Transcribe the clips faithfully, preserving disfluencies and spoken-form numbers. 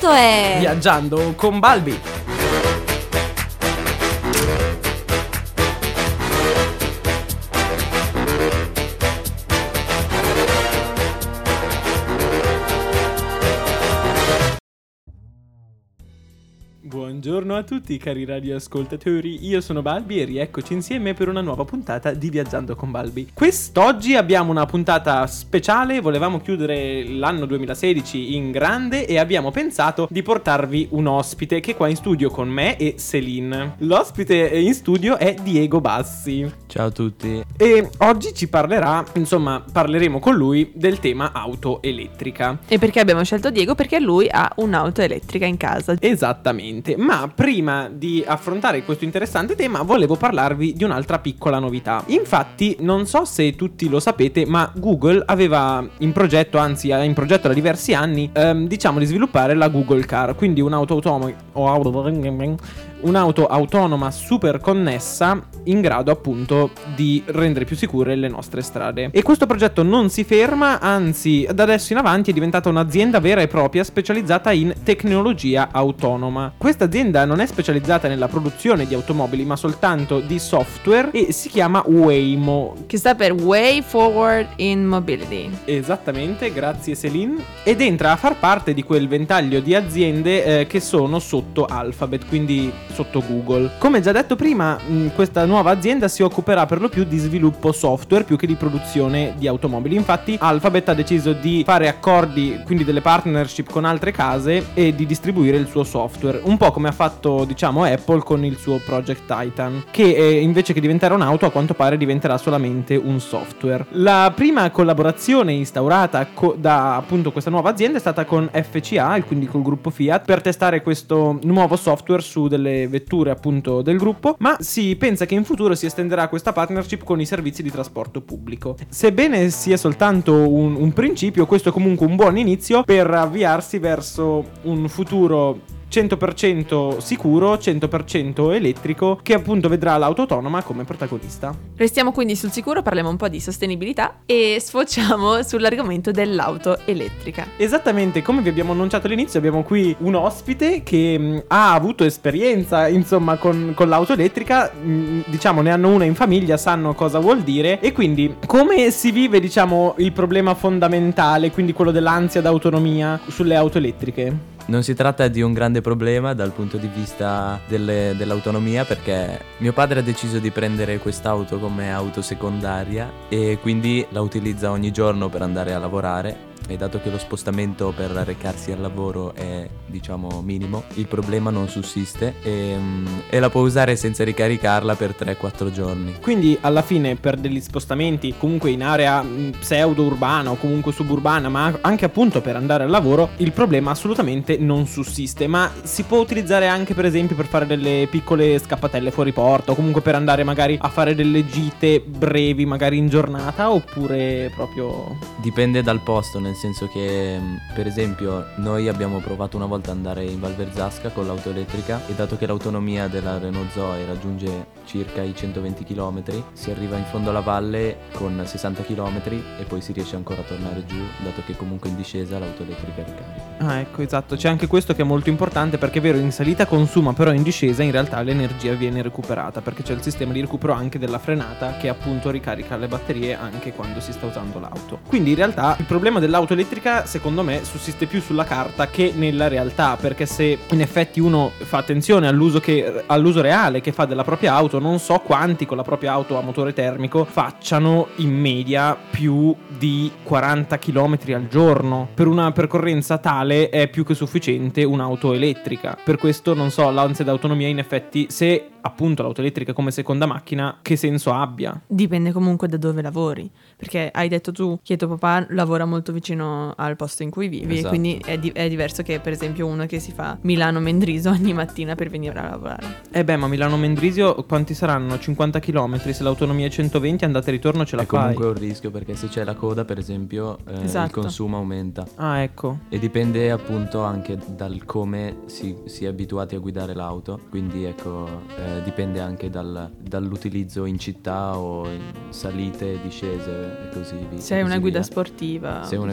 Questo è Viaggiando con Balbi. Buongiorno a tutti cari radioascoltatori, io sono Balbi e rieccoci insieme per una nuova puntata di Viaggiando con Balbi. Quest'oggi abbiamo una puntata speciale, volevamo chiudere l'anno duemilasedici in grande e abbiamo pensato di portarvi un ospite che è qua in studio con me e Celine. L'ospite in studio è Diego Bassi. Ciao a tutti. E oggi ci parlerà, insomma parleremo con lui del tema auto elettrica. E perché abbiamo scelto Diego? Perché lui ha un'auto elettrica in casa. Esattamente. Ma prima di affrontare questo interessante tema volevo parlarvi di un'altra piccola novità. Infatti non so se tutti lo sapete, ma Google aveva in progetto, anzi ha in progetto da diversi anni, ehm, diciamo di sviluppare la Google Car, quindi un'auto autonoma o auto un'auto autonoma super connessa in grado appunto di rendere più sicure le nostre strade. E questo progetto non si ferma, anzi da adesso in avanti è diventata un'azienda vera e propria specializzata in tecnologia autonoma. Questa azienda non è specializzata nella produzione di automobili ma soltanto di software e si chiama Waymo, che sta per Way Forward in Mobility. Esattamente, grazie Celine. Ed entra a far parte di quel ventaglio di aziende eh, che sono sotto Alphabet, quindi sotto Google. Come già detto prima, mh, questa nuova azienda si occuperà per lo più di sviluppo software più che di produzione di automobili. Infatti Alphabet ha deciso di fare accordi, quindi delle partnership con altre case e di distribuire il suo software, un po' come ha fatto diciamo Apple con il suo Project Titan, che eh, invece che diventare un'auto a quanto pare diventerà solamente un software. La prima collaborazione instaurata co- da appunto questa nuova azienda è stata con F C A, quindi col gruppo Fiat, per testare questo nuovo software su delle vetture appunto del gruppo, ma si pensa che in futuro si estenderà questa partnership con i servizi di trasporto pubblico. Sebbene sia soltanto un, un principio, questo è comunque un buon inizio per avviarsi verso un futuro cento per cento sicuro, cento per cento elettrico, che appunto vedrà l'auto autonoma come protagonista. Restiamo quindi sul sicuro, parliamo un po' di sostenibilità e sfociamo sull'argomento dell'auto elettrica. Esattamente, come vi abbiamo annunciato all'inizio, abbiamo qui un ospite che mh, ha avuto esperienza insomma con, con l'auto elettrica, mh, diciamo ne hanno una in famiglia, sanno cosa vuol dire. E quindi come si vive diciamo il problema fondamentale, quindi quello dell'ansia d'autonomia sulle auto elettriche? Non si tratta di un grande problema dal punto di vista delle, dell'autonomia, perché mio padre ha deciso di prendere quest'auto come auto secondaria e quindi la utilizza ogni giorno per andare a lavorare. E dato che lo spostamento per recarsi al lavoro è diciamo minimo, il problema non sussiste e, e la può usare senza ricaricarla per tre quattro giorni. Quindi alla fine per degli spostamenti comunque in area pseudo urbana o comunque suburbana, ma anche appunto per andare al lavoro, il problema assolutamente non sussiste. Ma si può utilizzare anche per esempio per fare delle piccole scappatelle fuori porta o comunque per andare magari a fare delle gite brevi magari in giornata, oppure proprio... Dipende dal posto, nel senso che per esempio noi abbiamo provato una volta ad andare in Val Verzasca con l'auto elettrica e dato che l'autonomia della Renault Zoe raggiunge circa i centoventi chilometri, si arriva in fondo alla valle con sessanta chilometri e poi si riesce ancora a tornare giù, dato che comunque in discesa l'auto elettrica ricarica. Ah ecco, esatto, c'è anche questo che è molto importante, perché è vero, in salita consuma, però in discesa in realtà l'energia viene recuperata, perché c'è il sistema di recupero anche della frenata che appunto ricarica le batterie anche quando si sta usando l'auto. Quindi in realtà il problema dell'auto elettrica secondo me sussiste più sulla carta che nella realtà, perché se in effetti uno fa attenzione all'uso, che, all'uso reale che fa della propria auto, non so quanti con la propria auto a motore termico facciano in media più di quaranta chilometri al giorno. Per una percorrenza tale è più che sufficiente un'auto elettrica. Per questo non so, l'ansia d'autonomia in effetti, se appunto l'auto elettrica come seconda macchina, che senso abbia? Dipende comunque da dove lavori, perché hai detto tu che tuo papà lavora molto vicino al posto in cui vivi, esatto. E quindi è, di- è diverso che per esempio uno che si fa Milano-Mendrisio ogni mattina per venire a lavorare. Eh beh, ma Milano-Mendrisio quanti saranno? cinquanta chilometri, se l'autonomia è centoventi, andata e ritorno ce la È fai. comunque un rischio, perché se c'è la coda per esempio eh, Esatto. il consumo aumenta. Ah ecco. E dipende appunto anche dal come si, si è abituati a guidare l'auto, quindi ecco eh, dipende anche dal, dall'utilizzo in città o in salite, discese e così via. Se hai una così guida via. sportiva. Se hai una diciamo.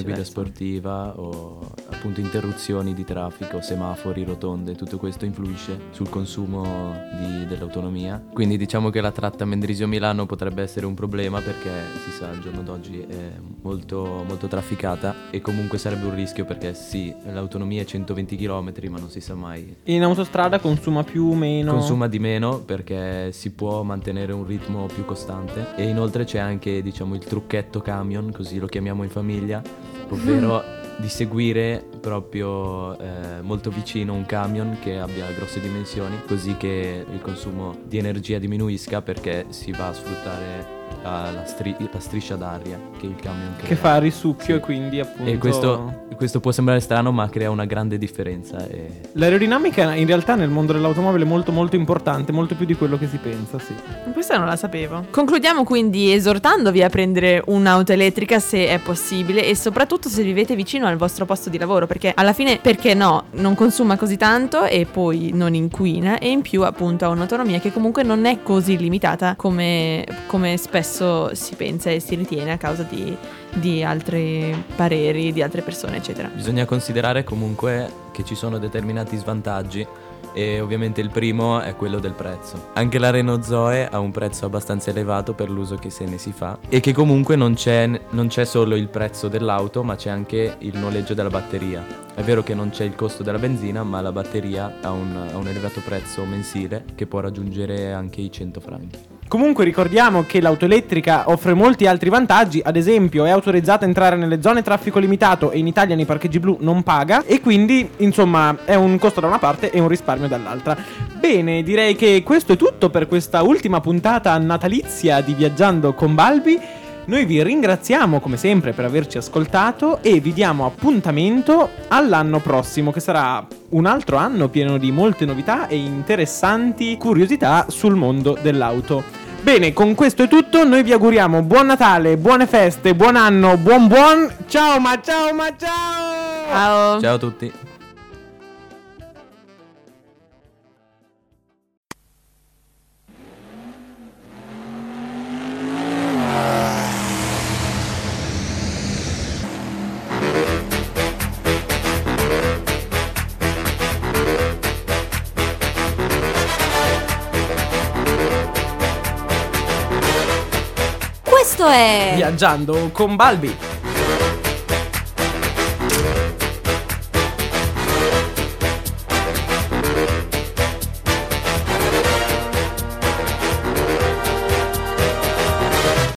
guida diverso. sportiva o appunto interruzioni di traffico, semafori, rotonde, tutto questo influisce sul consumo di- dell'autonomia. Quindi diciamo che la tratta Mendrisio-Milano potrebbe essere un problema perché si sa al giorno d'oggi è molto, molto trafficata e comunque sarebbe un rischio perché sì, l'autonomia è centoventi chilometri ma non si sa mai. In autostrada consuma più o meno? Consuma di meno perché si può mantenere un ritmo più costante e inoltre c'è anche diciamo il trucchetto camion, così lo chiamiamo in famiglia, ovvero di seguire proprio eh, molto vicino un camion che abbia grosse dimensioni, così che il consumo di energia diminuisca perché si va a sfruttare la, la stri- la striscia d'aria che il camion crea. Che fa risucchio Sì. e quindi appunto... E questo, questo può sembrare strano ma crea una grande differenza e... L'aerodinamica in realtà nel mondo dell'automobile è molto molto importante, molto più di quello che si pensa, sì. Questa non la sapevo. Concludiamo quindi esortandovi a prendere un'auto elettrica se è possibile e soprattutto se vivete vicino al vostro posto di lavoro, perché alla fine, perché no, non consuma così tanto e poi non inquina e in più appunto ha un'autonomia che comunque non è così limitata come, come spesso si pensa e si ritiene a causa di, di altri pareri, di altre persone eccetera. Bisogna considerare comunque che ci sono determinati svantaggi e ovviamente il primo è quello del prezzo. Anche la Renault Zoe ha un prezzo abbastanza elevato per l'uso che se ne si fa e che comunque non c'è, non c'è solo il prezzo dell'auto ma c'è anche il noleggio della batteria. È vero che non c'è il costo della benzina ma la batteria ha un, ha un elevato prezzo mensile che può raggiungere anche i cento franchi. Comunque ricordiamo che l'auto elettrica offre molti altri vantaggi, ad esempio è autorizzata a entrare nelle zone traffico limitato e in Italia nei parcheggi blu non paga e quindi insomma è un costo da una parte e un risparmio dall'altra. Bene, direi che questo è tutto per questa ultima puntata natalizia di Viaggiando con Balbi. Noi vi ringraziamo come sempre per averci ascoltato e vi diamo appuntamento all'anno prossimo che sarà un altro anno pieno di molte novità e interessanti curiosità sul mondo dell'auto. Bene, con questo è tutto, noi vi auguriamo buon Natale, buone feste, buon anno, buon buon, ciao ma ciao ma ciao! Ciao! Ciao a tutti! Questo è Viaggiando con Balbi.